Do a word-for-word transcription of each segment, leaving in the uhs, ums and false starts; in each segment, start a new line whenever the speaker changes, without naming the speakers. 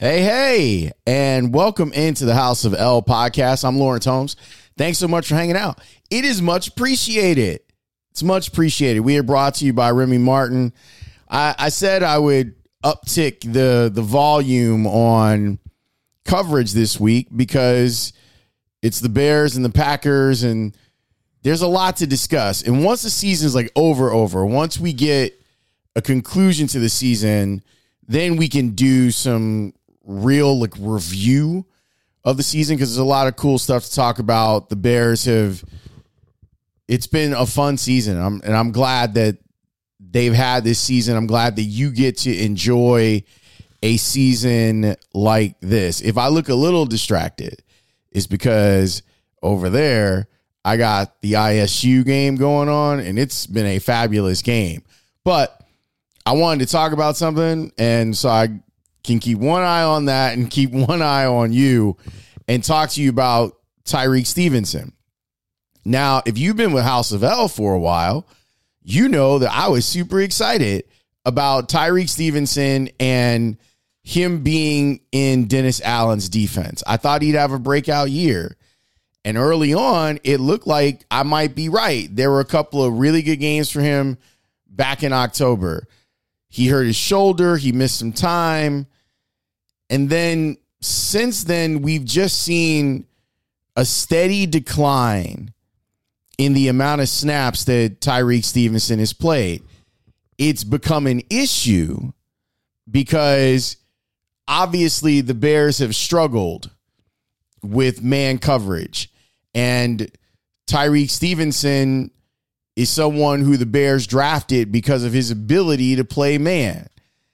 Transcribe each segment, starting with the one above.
Hey, hey, and welcome into the House of L podcast. I'm Lawrence Holmes. Thanks so much for hanging out. It is much appreciated. It's much appreciated. We are brought to you by Remy Martin. I, I said I would uptick the, the volume on coverage this week because it's the Bears and the Packers, and there's a lot to discuss. And once the season's like over, over, once we get a conclusion to the season, then we can do some real like review of the season because there's a lot of cool stuff to talk about. The Bears have, it's been a fun season. I'm, and I'm glad that they've had this season. I'm glad that you get to enjoy a season like this. If I look a little distracted, it's because over there, I got the I S U game going on, and it's been a fabulous game. But I wanted to talk about something, and so I can keep one eye on that and keep one eye on you and talk to you about Tyrique Stevenson. Now, if you've been with House of L for a while, you know that I was super excited about Tyrique Stevenson and him being in Dennis Allen's defense. I thought he'd have a breakout year. And early on, it looked like I might be right. There were a couple of really good games for him back in October. He hurt his shoulder. He missed some time. And then since then, we've just seen a steady decline in the amount of snaps that Tyrique Stevenson has played. It's become an issue because obviously the Bears have struggled with man coverage. And Tyrique Stevenson is someone who the Bears drafted because of his ability to play man.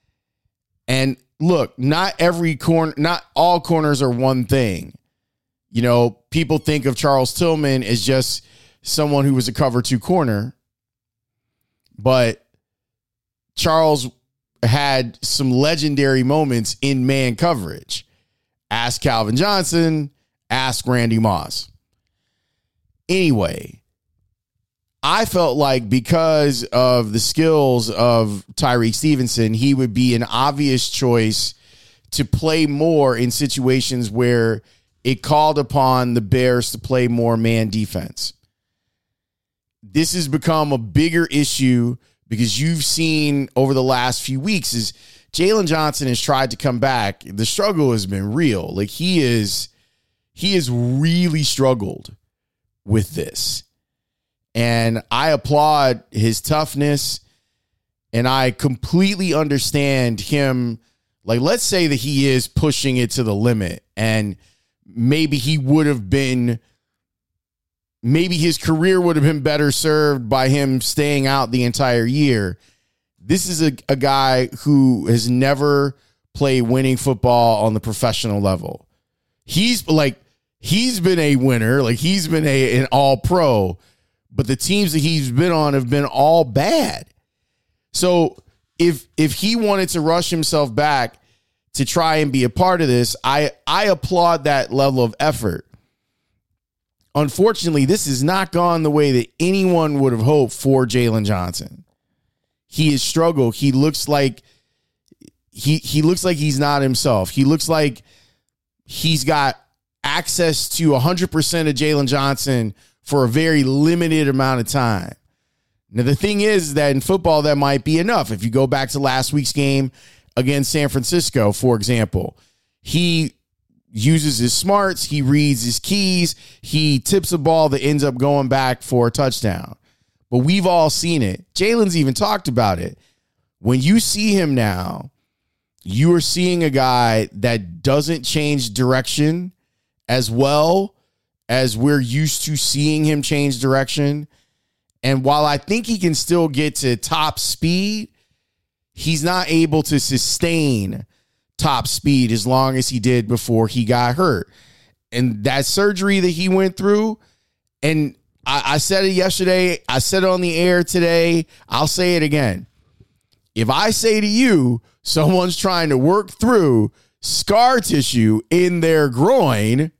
And look, not every corner, not all corners are one thing. You know, people think of Charles Tillman as just someone who was a cover two corner, but Charles had some legendary moments in man coverage. Ask Calvin Johnson, ask Randy Moss. Anyway, I felt like because of the skills of Tyrique Stevenson, he would be an obvious choice to play more in situations where it called upon the Bears to play more man defense. This has become a bigger issue because you've seen over the last few weeks is Jaylon Johnson has tried to come back. The struggle has been real. Like he is, he has really struggled with this. And I applaud his toughness, and I completely understand him. Like, let's say that he is pushing it to the limit, and maybe he would have been, maybe his career would have been better served by him staying out the entire year. This is a, a guy who has never played winning football on the professional level. He's like, he's been a winner, like he's been a, an all pro. But the teams that he's been on have been all bad. So if if he wanted to rush himself back to try and be a part of this, I, I applaud that level of effort. Unfortunately, this has not gone the way that anyone would have hoped for Jaylon Johnson. He has struggled. He looks like he he looks like he's not himself. He looks like he's got access to one hundred percent of Jaylon Johnson for a very limited amount of time. Now, the thing is that in football, that might be enough. If you go back to last week's game against San Francisco, for example, he uses his smarts, he reads his keys, he tips a ball that ends up going back for a touchdown. But we've all seen it. Jalen's even talked about it. When you see him now, you are seeing a guy that doesn't change direction as well as we're used to seeing him change direction. And while I think he can still get to top speed, he's not able to sustain top speed as long as he did before he got hurt. And that surgery that he went through, and I, I said it yesterday, I said it on the air today, I'll say it again. If I say to you, someone's trying to work through scar tissue in their groin,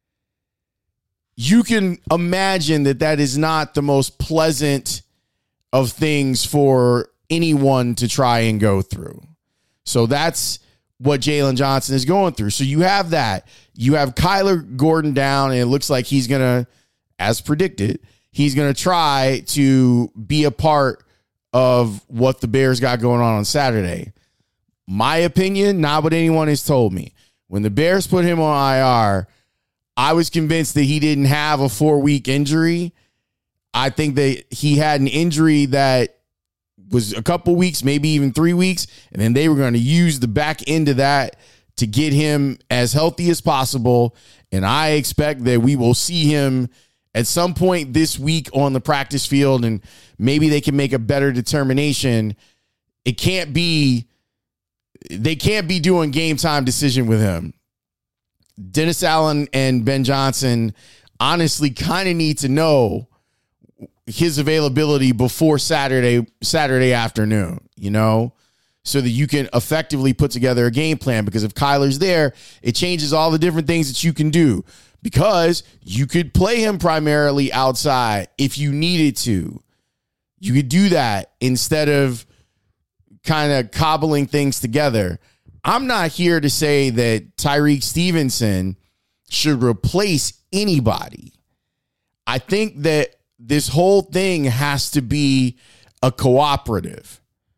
you can imagine that that is not the most pleasant of things for anyone to try and go through. So that's what Jalen Johnson is going through. So you have that. You have Kyler Gordon down, and it looks like he's going to, as predicted, he's going to try to be a part of what the Bears got going on on Saturday. My opinion, not what anyone has told me. When the Bears put him on I R, I was convinced that he didn't have a four-week injury. I think that he had an injury that was a couple weeks, maybe even three weeks, and then they were going to use the back end of that to get him as healthy as possible. And I expect that we will see him at some point this week on the practice field, and maybe they can make a better determination. It can't be, they can't be doing game time decision with him. Dennis Allen and Ben Johnson honestly kind of need to know his availability before Saturday, Saturday afternoon, you know, so that you can effectively put together a game plan. Because if Kyler's there, it changes all the different things that you can do, because you could play him primarily outside if you needed to. You could do that instead of kind of cobbling things together. I'm not here to say that Tyrique Stevenson should replace anybody. I think that this whole thing has to be a cooperative.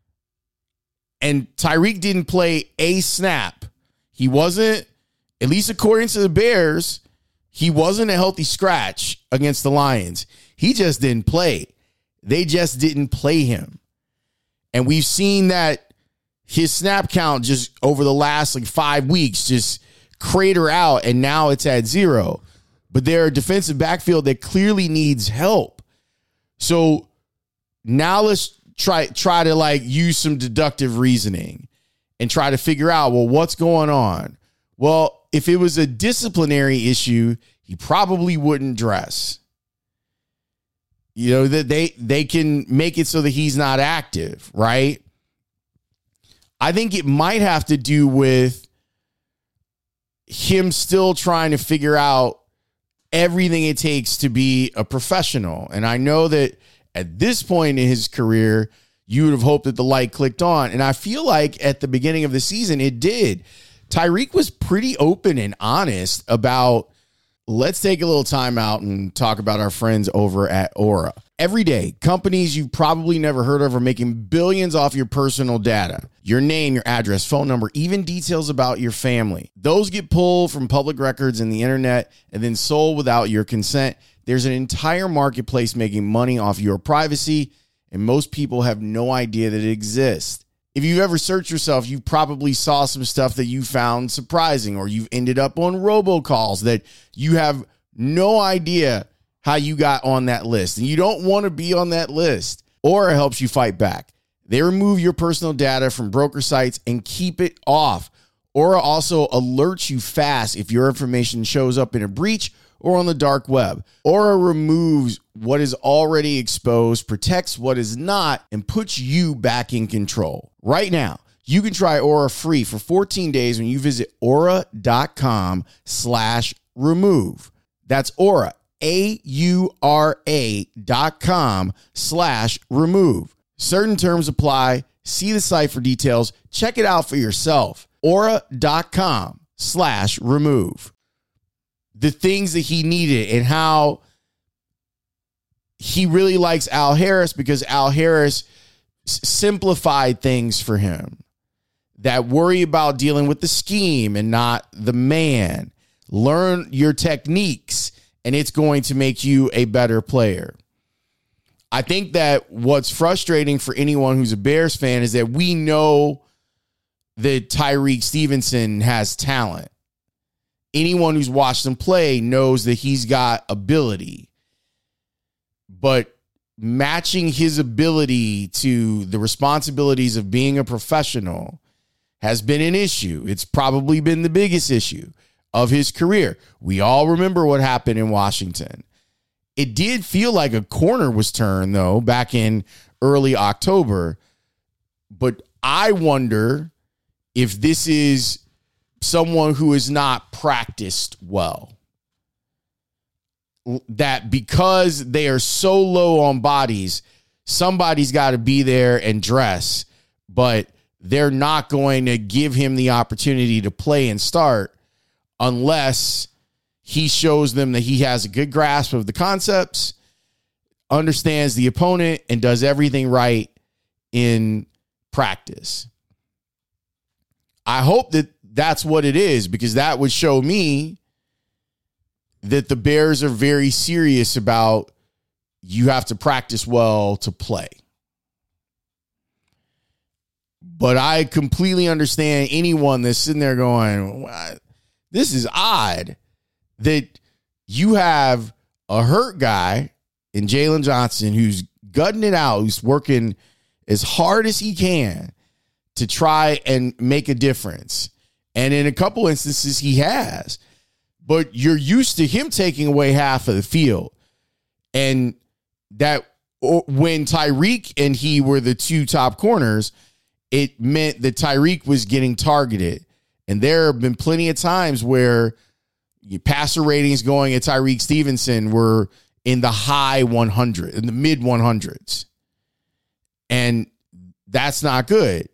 And Tyrique didn't play a snap. He wasn't, at least according to the Bears, he wasn't a healthy scratch against the Lions. He just didn't play. They just didn't play him. And we've seen that his snap count just over the last like five weeks just crater out, and now it's at zero. But they're a defensive backfield that clearly needs help. So now let's try try to like use some deductive reasoning and try to figure out, well, what's going on? Well, if it was a disciplinary issue, he probably wouldn't dress. You know, that they they can make it so that he's not active, right? I think it might have to do with him still trying to figure out everything it takes to be a professional. And I know that at this point in his career, you would have hoped that the light clicked on. And I feel like at the beginning of the season, it did. Tyrique was pretty open and honest about, let's take a little time out and talk about our friends over at Aura. Every day, companies you've probably never heard of are making billions off your personal data. Your name, your address, phone number, even details about your family. Those get pulled from public records and the internet and then sold without your consent. There's an entire marketplace making money off your privacy, and most people have no idea that it exists. If you ever search yourself, you probably saw some stuff that you found surprising, or you've ended up on robocalls that you have no idea how you got on that list, and you don't want to be on that list. Aura helps you fight back. They remove your personal data from broker sites and keep it off. Aura also alerts you fast if your information shows up in a breach or on the dark web. Aura removes what is already exposed, protects what is not, and puts you back in control. Right now, you can try Aura free for fourteen days when you visit aura.com slash remove. That's Aura, A U R A dot com slash remove. Certain terms apply. See the site for details. Check it out for yourself. Aura.com slash remove. The things that he needed and how he really likes Al Harris, because Al Harris s- simplified things for him that worry about dealing with the scheme and not the man. Learn your techniques, and it's going to make you a better player. I think that what's frustrating for anyone who's a Bears fan is that we know that Tyrique Stevenson has talent. Anyone who's watched him play knows that he's got ability. But matching his ability to the responsibilities of being a professional has been an issue. It's probably been the biggest issue of his career. We all remember what happened in Washington. It did feel like a corner was turned, though, back in early October. But I wonder if this is someone who is not practiced well. That because they are so low on bodies, somebody's got to be there and dress. But they're not going to give him the opportunity to play and start unless he shows them that he has a good grasp of the concepts, understands the opponent, and does everything right in practice. I hope that that's what it is, because that would show me that the Bears are very serious about you have to practice well to play. But I completely understand anyone that's sitting there going, what? This is odd that you have a hurt guy in Jalen Johnson who's gutting it out, who's working as hard as he can to try and make a difference. And in a couple instances, he has. But you're used to him taking away half of the field. And that when Tyreek and he were the two top corners, it meant that Tyreek was getting targeted. And there have been plenty of times where passer ratings going at Tyreek Stevenson were in the high one hundred, in the mid one hundreds. And that's not good.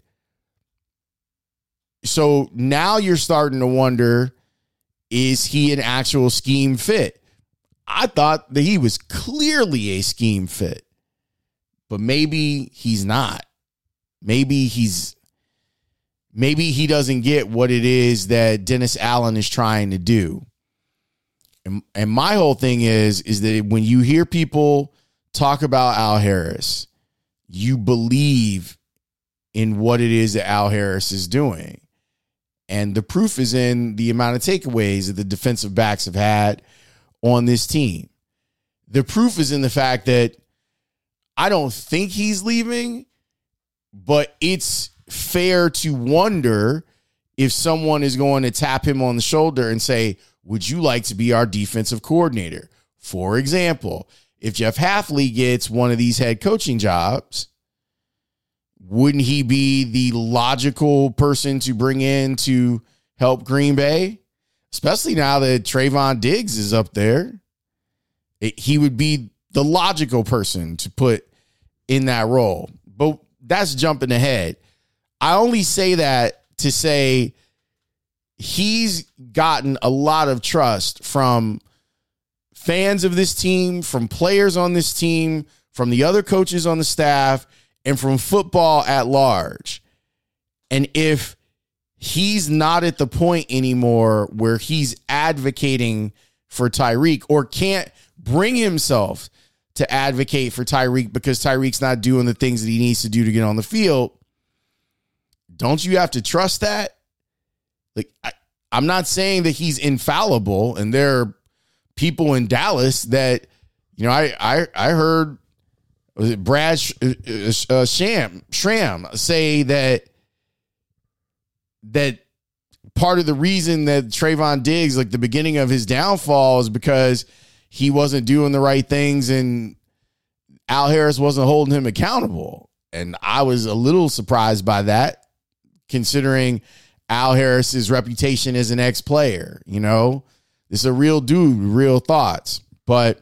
So now you're starting to wonder, is he an actual scheme fit? I thought that he was clearly a scheme fit, but maybe he's not. Maybe he's, maybe he doesn't get what it is that Dennis Allen is trying to do. And, and my whole thing is, is that when you hear people talk about Al Harris, you believe in what it is that Al Harris is doing. And the proof is in the amount of takeaways that the defensive backs have had on this team. The proof is in the fact that I don't think he's leaving, but it's fair to wonder if someone is going to tap him on the shoulder and say, would you like to be our defensive coordinator? For example, if Jeff Hafley gets one of these head coaching jobs, wouldn't he be the logical person to bring in to help Green Bay? Especially now that Trayvon Diggs is up there. It, he would be the logical person to put in that role. But that's jumping ahead. I only say that to say he's gotten a lot of trust from fans of this team, from players on this team, from the other coaches on the staff, and from football at large. And if he's not at the point anymore where he's advocating for Tyreek, or can't bring himself to advocate for Tyreek because Tyreek's not doing the things that he needs to do to get on the field, don't you have to trust that? Like, I, I'm not saying that he's infallible, and there are people in Dallas that, you know, I I, I heard was it Brad uh, Sham Schramm say that that part of the reason that Trayvon Diggs, like the beginning of his downfall, is because he wasn't doing the right things and Al Harris wasn't holding him accountable. And I was a little surprised by that, considering Al Harris's reputation as an ex-player. You know, this is a real dude, real thoughts. But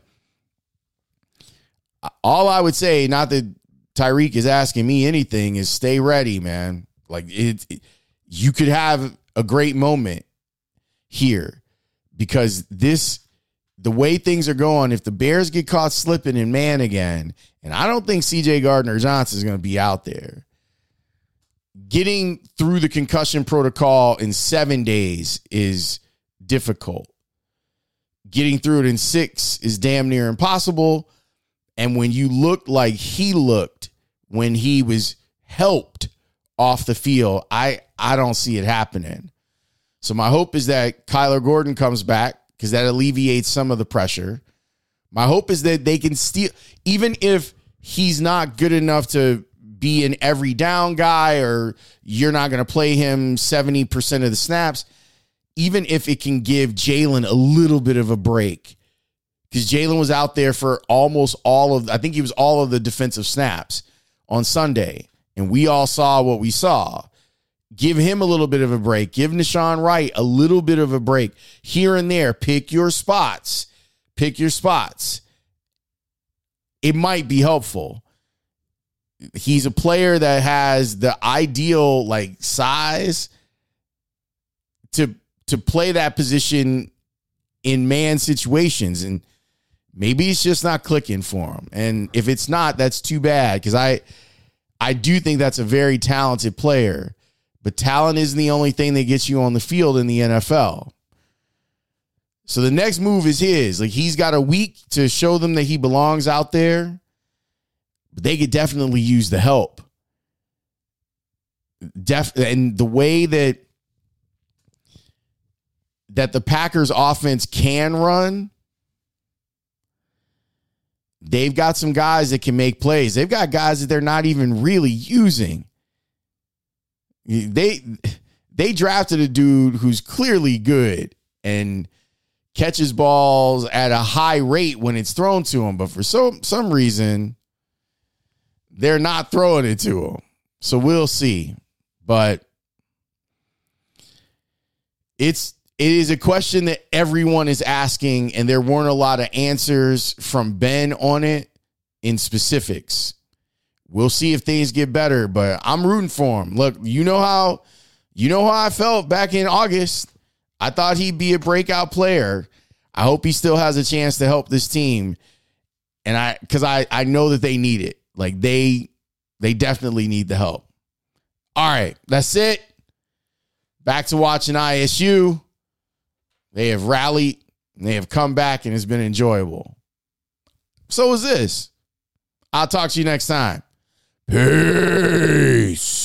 all I would say, not that Tyreek is asking me anything, is stay ready, man. Like, it, it you could have a great moment here, because this, the way things are going, if the Bears get caught slipping in man again, and I don't think C J Gardner-Johnson is going to be out there, getting through the concussion protocol in seven days is difficult. Getting through it in six is damn near impossible. And when you look like he looked when he was helped off the field, I, I don't see it happening. So my hope is that Kyler Gordon comes back, because that alleviates some of the pressure. My hope is that they can steal, even if he's not good enough to be an every down guy, or you're not going to play him seventy percent of the snaps, even if it can give Jalen a little bit of a break. Because Jalen was out there for almost all of, I think he was all of the defensive snaps on Sunday. And we all saw what we saw. Give him a little bit of a break. Give Nahshon Wright a little bit of a break here and there. Pick your spots. Pick your spots. It might be helpful. he's a player that has the ideal like size to to play that position in man situations, and maybe it's just not clicking for him. And if it's not, that's too bad, because I I do think that's a very talented player, but talent isn't the only thing that gets you on the field in the N F L. So the next move is his. Like, he's got a week to show them that he belongs out there, but they could definitely use the help. Def and the way that that the Packers offense can run, they've got some guys that can make plays. They've got guys that they're not even really using. They they drafted a dude who's clearly good and catches balls at a high rate when it's thrown to him, but for some some reason they're not throwing it to him. So we'll see. But it's it is a question that everyone is asking, and there weren't a lot of answers from Ben on it in specifics. We'll see if things get better, but I'm rooting for him. Look, you know how you know how I felt back in August. I thought he'd be a breakout player. I hope he still has a chance to help this team. And I, because I, I know that they need it. Like, they, they definitely need the help. All right, that's it. Back to watching I S U. They have rallied, and they have come back, and it's been enjoyable. So is this. I'll talk to you next time. Peace.